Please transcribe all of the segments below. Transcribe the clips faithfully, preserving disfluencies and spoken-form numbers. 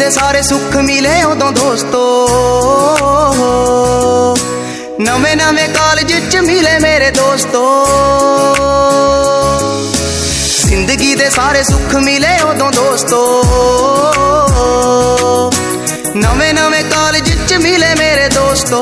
दे सारे सुख मिले उदों दोस्तो, नवे नवे कॉलेज च मिले मेरे दोस्तो। जिंदगी दे सारे सुख मिले उदों दोस्तो, नवे नवे कॉलेज च मिले मेरे दोस्तो।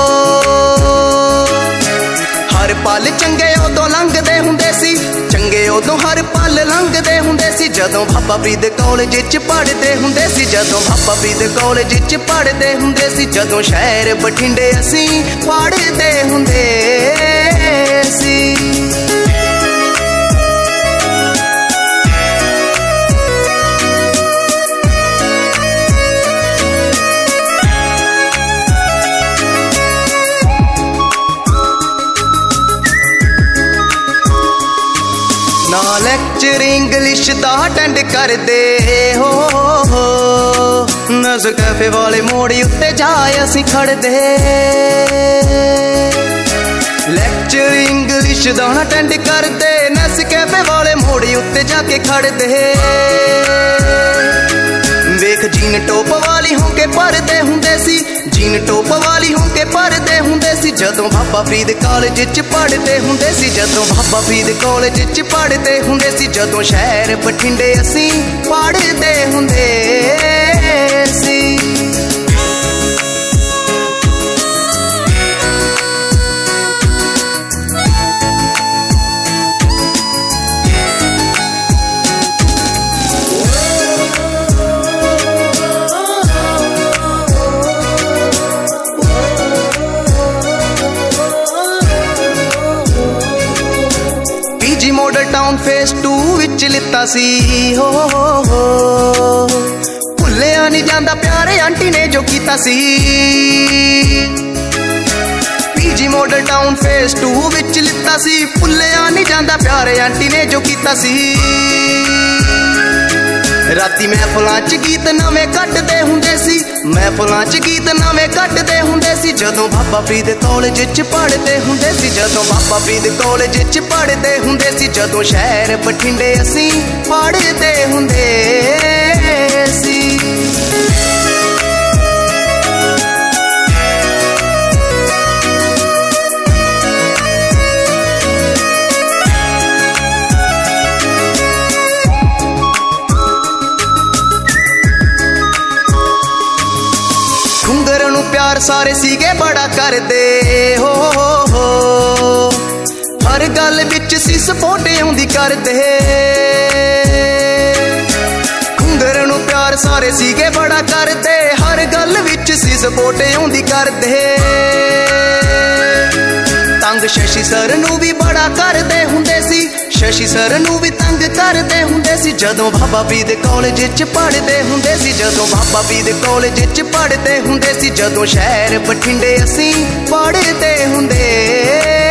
हर पल चंगे उदों लंघदे हुंदे सी, चंगे उदों हर पल लंघदे हुंदे सी। जदों बाबा फरीद कॉलेज च पढ़दे हुंदे सी, जदों बाबा फरीद कॉलेज च पढ़दे हुंदे सी। जदों शहर बठिंडे असीं पढ़दे हुंदे सी। ना लैक्चर इंग्लिश दा अटेंड करदे हो, नज़ कैफे वाले मोड़ उत्ते जाए असीं खड़दे। लैक्चर इंग्लिश दा अटेंड करदे, नज़ कैफे वाले मोड़ उत्ते जाके खड़दे। वेख जीन टोप वाली होके पढ़दे हुंदे सी, जीन टोप वाली होके पढ़दे हुंदे सी। जदों बाबा फरीद कॉलेज च पढ़दे हुंदे सी, जदों बाबा फरीद कॉलेज च पढ़दे हुंदे सी। जदों शहर बठिंडे असीं पढ़दे हुंदे सी। मॉडल टाउन फेस टू विच लिता सी हो, हो, हो। भुल्लिया नहीं जांदा प्यारे आंटी ने जो कीता सी। PG Model Town phase two विच लिता सी, भुल्लिया नहीं जांदा प्यारे आंटी ने जो कीता सी। राती महफिलां च गीत नवें कटदे हुंदे सी, महफिलां च गीत नवें कटदे हुंदे सी। जदों बाबा फरीद कॉलेज च पढ़दे हुंदे सी, जदों बाबा फरीद कॉलेज च पढ़दे हुंदे सी। जदों शहर बठिंडे असीं पढ़दे हुंदे सी। घुंगर नूं प्यार सारे सीगे बड़ा करदे हो, हो, हो। हर गल विच सी सपोर्ट आउंदी करदे। घुंगर नूं प्यार सारे सीगे बड़ा करदे, हर गल विच सी सपोर्ट आउंदी करदे। तंग शशि सर नूं भी बड़ा करदे हुंदे सी, शशि सर नूं भी तंग करदे हुंदे सी। जदों बाबा फरीद कॉलेज च पढ़दे हुंदे सी, जदों बाबा फरीद कॉलेज च पढ़दे हुंदे सी। जदों शहर बठिंडे असीं पढ़दे हुंदे